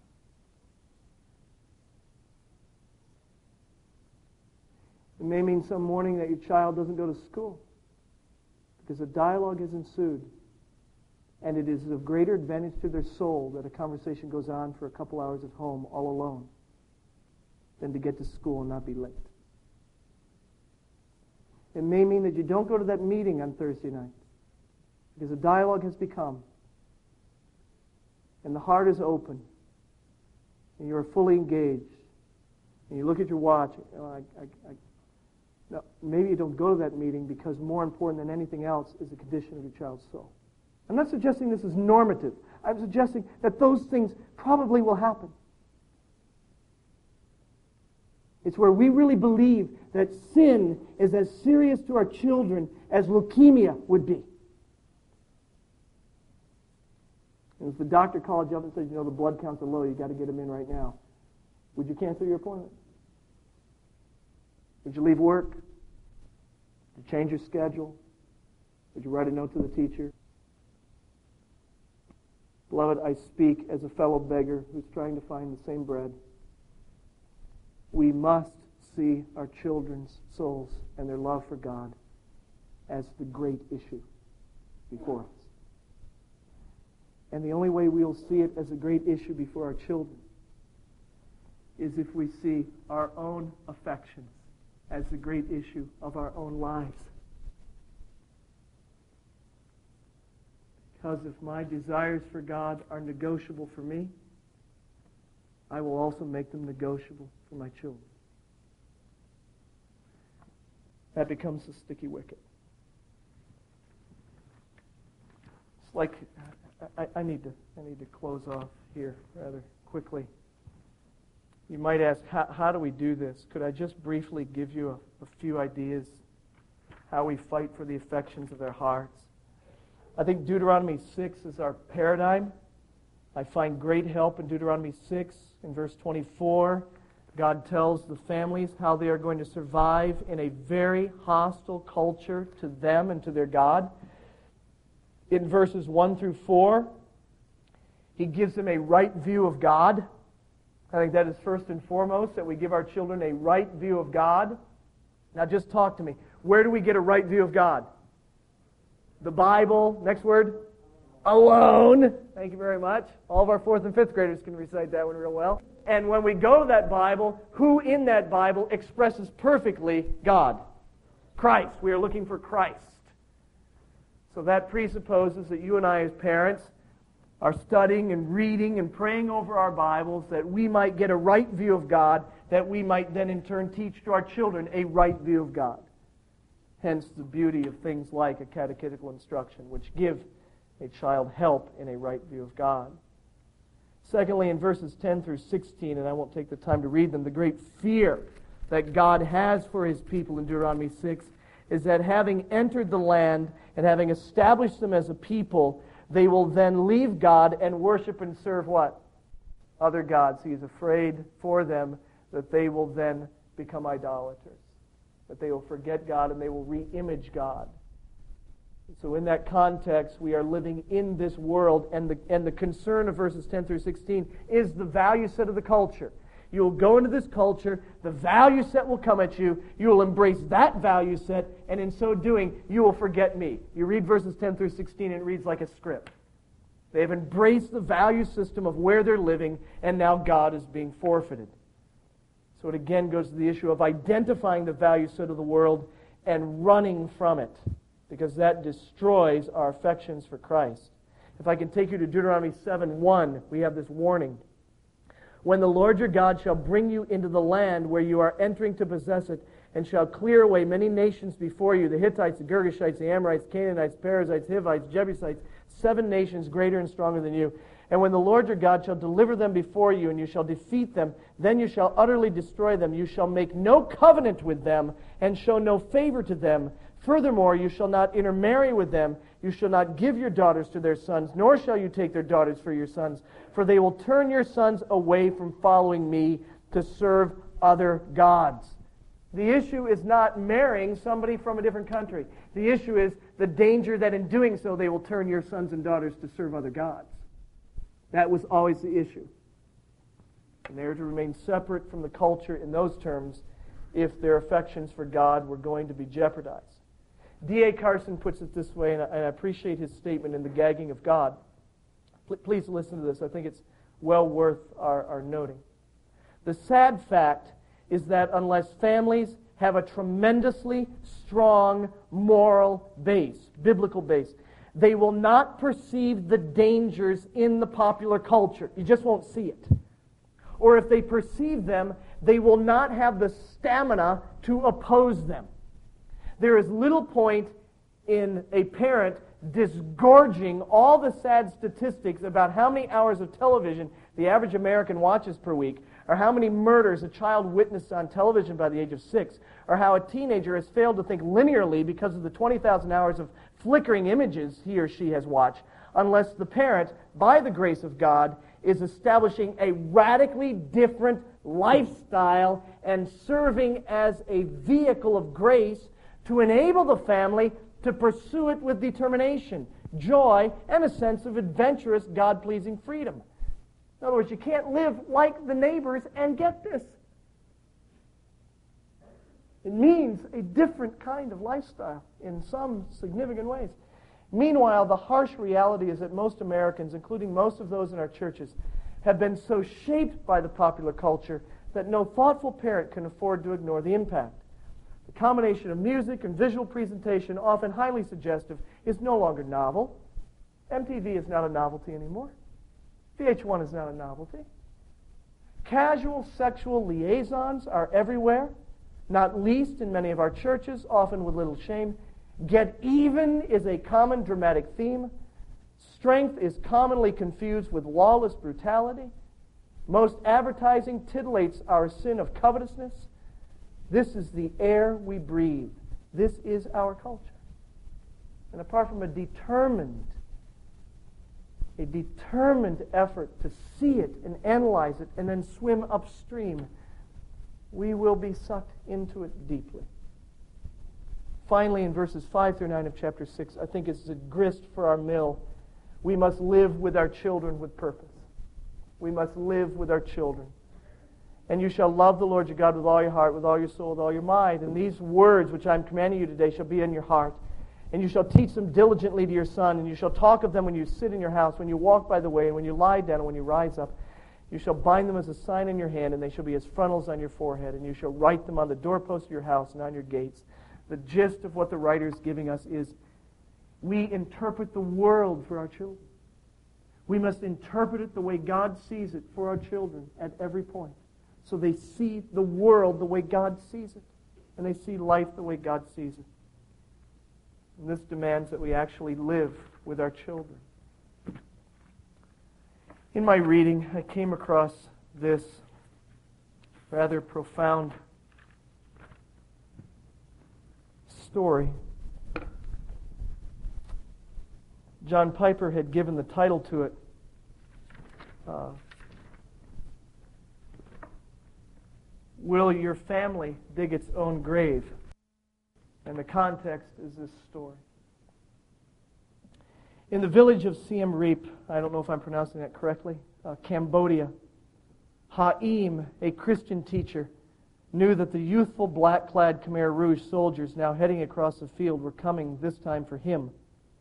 It may mean some morning that your child doesn't go to school because a dialogue has ensued, and it is of greater advantage to their soul that a conversation goes on for a couple hours at home all alone than to get to school and not be late. It may mean that you don't go to that meeting on Thursday night because a dialogue has become, and the heart is open, and you are fully engaged, and you look at your watch. No, maybe you don't go to that meeting because more important than anything else is the condition of your child's soul. I'm not suggesting this is normative. I'm suggesting that those things probably will happen. It's where we really believe that sin is as serious to our children as leukemia would be. And if the doctor called you up and said, the blood counts are low, you've got to get them in right now, would you cancel your appointment? Would you leave work? Would you change your schedule? Would you write a note to the teacher? Beloved, I speak as a fellow beggar who's trying to find the same bread. We must see our children's souls and their love for God as the great issue before us. And the only way we'll see it as a great issue before our children is if we see our own affections as the great issue of our own lives. Because if my desires for God are negotiable for me, I will also make them negotiable for my children. That becomes a sticky wicket. It's like I need to close off here rather quickly. You might ask, how do we do this? Could I just briefly give you a few ideas how we fight for the affections of their hearts? I think Deuteronomy 6 is our paradigm. I find great help in Deuteronomy 6. In verse 24, God tells the families how they are going to survive in a very hostile culture to them and to their God. In verses 1 through 4, He gives them a right view of God. I think that is first and foremost, that we give our children a right view of God. Now just talk to me. Where do we get a right view of God? The Bible. Next word. Alone. Thank you very much. All of our 4th and 5th graders can recite that one real well. And when we go to that Bible, who in that Bible expresses perfectly God? Christ. We are looking for Christ. So that presupposes that you and I as parents are studying and reading and praying over our Bibles that we might get a right view of God, that we might then in turn teach to our children a right view of God. Hence the beauty of things like a catechetical instruction, which give a child help in a right view of God. Secondly, in verses 10 through 16, and I won't take the time to read them, the great fear that God has for his people in Deuteronomy 6 is that having entered the land and having established them as a people, they will then leave God and worship and serve what? Other gods. He is afraid for them that they will then become idolaters, that they will forget God and they will re-image God. So in that context, we are living in this world, and the concern of verses 10 through 16 is the value set of the culture. You will go into this culture, the value set will come at you, you will embrace that value set, and in so doing, you will forget me. You read verses 10 through 16, and it reads like a script. They have embraced the value system of where they're living, and now God is being forfeited. So it again goes to the issue of identifying the value set of the world and running from it, because that destroys our affections for Christ. If I can take you to Deuteronomy 7:1, we have this warning. When the Lord your God shall bring you into the land where you are entering to possess it, and shall clear away many nations before you, the Hittites, the Girgashites, the Amorites, Canaanites, Perizzites, Hivites, Jebusites, 7 nations greater and stronger than you. And when the Lord your God shall deliver them before you, and you shall defeat them, then you shall utterly destroy them. You shall make no covenant with them, and show no favor to them. Furthermore, you shall not intermarry with them. You shall not give your daughters to their sons, nor shall you take their daughters for your sons, for they will turn your sons away from following me to serve other gods. The issue is not marrying somebody from a different country. The issue is the danger that in doing so they will turn your sons and daughters to serve other gods. That was always the issue. And they are to remain separate from the culture in those terms if their affections for God were going to be jeopardized. D.A. Carson puts it this way, and I appreciate his statement in The Gagging of God. Please listen to this. I think it's well worth our noting. The sad fact is that unless families have a tremendously strong moral base, biblical base, they will not perceive the dangers in the popular culture. You just won't see it. Or if they perceive them, they will not have the stamina to oppose them. There is little point in a parent disgorging all the sad statistics about how many hours of television the average American watches per week, or how many murders a child witnessed on television by the age of 6, or how a teenager has failed to think linearly because of the 20,000 hours of flickering images he or she has watched, unless the parent, by the grace of God, is establishing a radically different lifestyle and serving as a vehicle of grace to enable the family to pursue it with determination, joy, and a sense of adventurous, God-pleasing freedom. In other words, you can't live like the neighbors and get this. It means a different kind of lifestyle in some significant ways. Meanwhile, the harsh reality is that most Americans, including most of those in our churches, have been so shaped by the popular culture that no thoughtful parent can afford to ignore the impact. The combination of music and visual presentation, often highly suggestive, is no longer novel. MTV is not a novelty anymore. VH1 is not a novelty. Casual sexual liaisons are everywhere, not least in many of our churches, often with little shame. Get even is a common dramatic theme. Strength is commonly confused with lawless brutality. Most advertising titillates our sin of covetousness. This is the air we breathe. This is our culture. And apart from a determined effort to see it and analyze it and then swim upstream, we will be sucked into it deeply. Finally, in verses 5 through 9 of chapter 6, I think it's a grist for our mill. We must live with our children with purpose. We must live with our children. And you shall love the Lord your God with all your heart, with all your soul, with all your mind. And these words which I am commanding you today shall be in your heart. And you shall teach them diligently to your son, and you shall talk of them when you sit in your house, when you walk by the way, and when you lie down, and when you rise up. You shall bind them as a sign in your hand, and they shall be as frontals on your forehead, and you shall write them on the doorposts of your house and on your gates. The gist of what the writer is giving us is we interpret the world for our children. We must interpret it the way God sees it for our children at every point. So they see the world the way God sees it, and they see life the way God sees it. And this demands that we actually live with our children. In my reading, I came across this rather profound story. John Piper had given the title to it, Will Your Family Dig Its Own Grave? And the context is this story. In the village of Siem Reap, I don't know if I'm pronouncing that correctly, Cambodia, Haim, a Christian teacher, knew that the youthful black-clad Khmer Rouge soldiers now heading across the field were coming this time for him.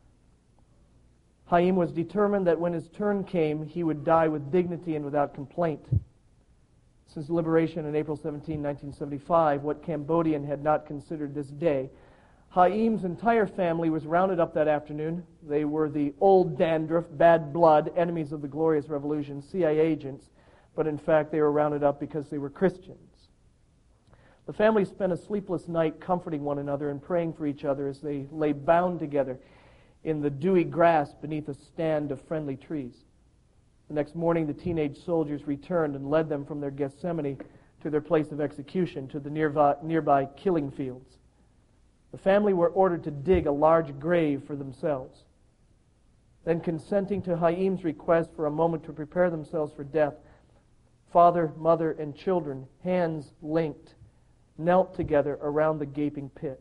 Haim was determined that when his turn came, he would die with dignity and without complaint. Since liberation on April 17, 1975, what Cambodian had not considered this day, Haim's entire family was rounded up that afternoon. They were the old dandruff, bad blood, enemies of the glorious revolution, CIA agents, but in fact they were rounded up because they were Christians. The family spent a sleepless night comforting one another and praying for each other as they lay bound together in the dewy grass beneath a stand of friendly trees. The next morning, the teenage soldiers returned and led them from their Gethsemane to their place of execution, to the nearby killing fields. The family were ordered to dig a large grave for themselves. Then, consenting to Haim's request for a moment to prepare themselves for death, father, mother, and children, hands linked, knelt together around the gaping pit.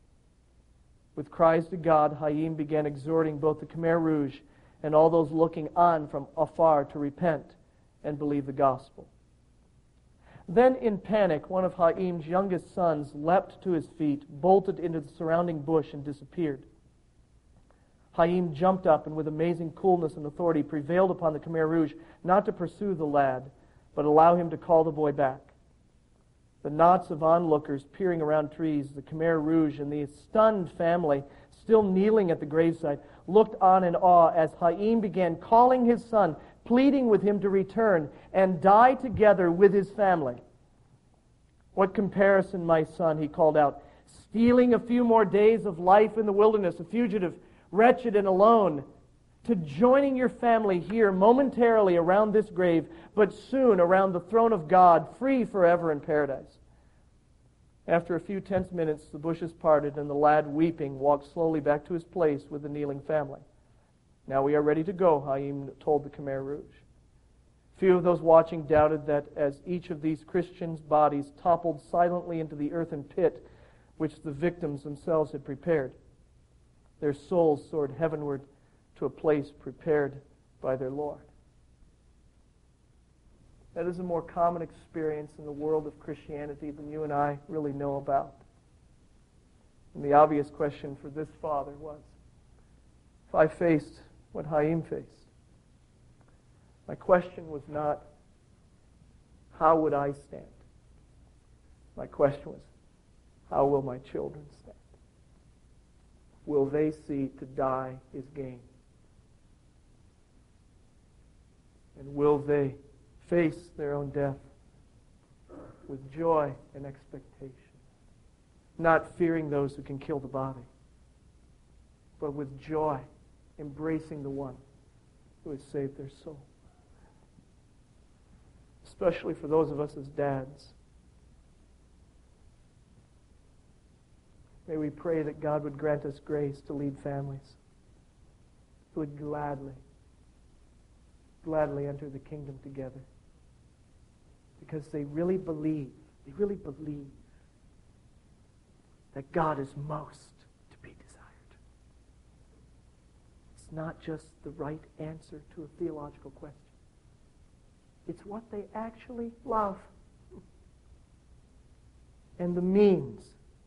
With cries to God, Haim began exhorting both the Khmer Rouge and all those looking on from afar to repent and believe the gospel. Then, in panic, one of Haim's youngest sons leapt to his feet, bolted into the surrounding bush, and disappeared. Haim jumped up and with amazing coolness and authority prevailed upon the Khmer Rouge not to pursue the lad, but allow him to call the boy back. The knots of onlookers peering around trees, the Khmer Rouge and the stunned family still kneeling at the graveside, looked on in awe as Haim began calling his son, pleading with him to return and die together with his family. What comparison, my son, he called out, stealing a few more days of life in the wilderness, a fugitive, wretched and alone, to joining your family here momentarily around this grave, but soon around the throne of God, free forever in paradise. After a few tense minutes, the bushes parted, and the lad, weeping, walked slowly back to his place with the kneeling family. Now we are ready to go, Haim told the Khmer Rouge. Few of those watching doubted that as each of these Christians' bodies toppled silently into the earthen pit which the victims themselves had prepared, their souls soared heavenward to a place prepared by their Lord. That is a more common experience in the world of Christianity than you and I really know about. And the obvious question for this father was, if I faced what Haim faced, my question was not, how would I stand? My question was, how will my children stand? Will they see to die is gain? And will they face their own death with joy and expectation, not fearing those who can kill the body, but with joy, embracing the one who has saved their soul? Especially for those of us as dads. May we pray that God would grant us grace to lead families who would gladly enter the kingdom together. Because they really believe that God is most to be desired. It's not just the right answer to a theological question. It's what they actually love. And the means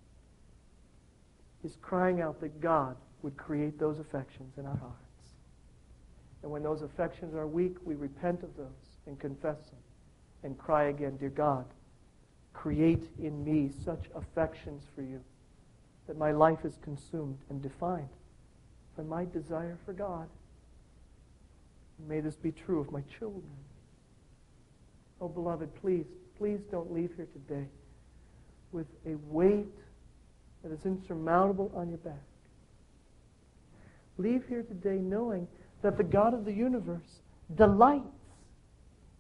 is crying out that God would create those affections in our hearts. And when those affections are weak, we repent of those and confess them and cry again, dear God, create in me such affections for you that my life is consumed and defined by my desire for God. And may this be true of my children. Oh, beloved, please don't leave here today with a weight that is insurmountable on your back. Leave here today knowing that the God of the universe delights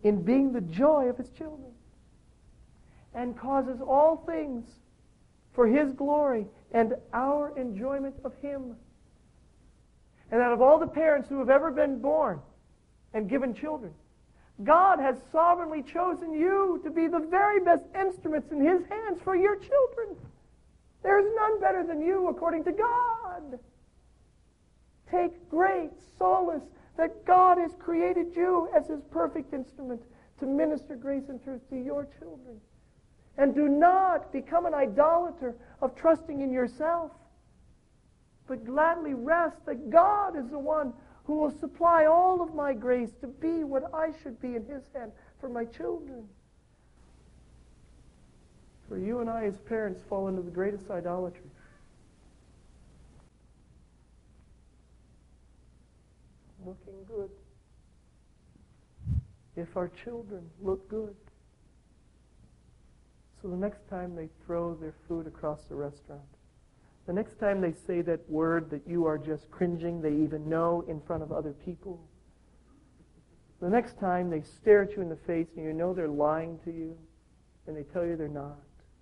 in being the joy of his children, and causes all things for his glory and our enjoyment of him. And out of all the parents who have ever been born and given children, God has sovereignly chosen you to be the very best instruments in his hands for your children. There is none better than you according to God. Take great solace that God has created you as his perfect instrument to minister grace and truth to your children. And do not become an idolater of trusting in yourself, but gladly rest that God is the one who will supply all of my grace to be what I should be in his hand for my children. For you and I as parents fall into the greatest idolatry. Looking good. If our children look good, so the next time they throw their food across the restaurant, the next time they say that word that you are just cringing, they even know in front of other people, the next time they stare at you in the face and you know they're lying to you and they tell you they're not,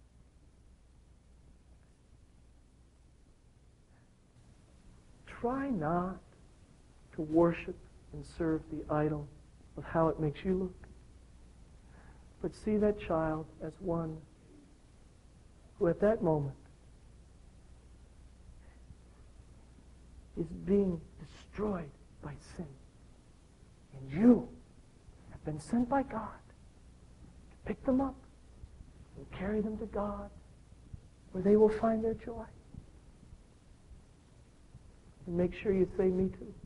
try not to worship and serve the idol of how it makes you look, but see that child as one who at that moment is being destroyed by sin. And you have been sent by God to pick them up and carry them to God, where they will find their joy. And make sure you say, me too.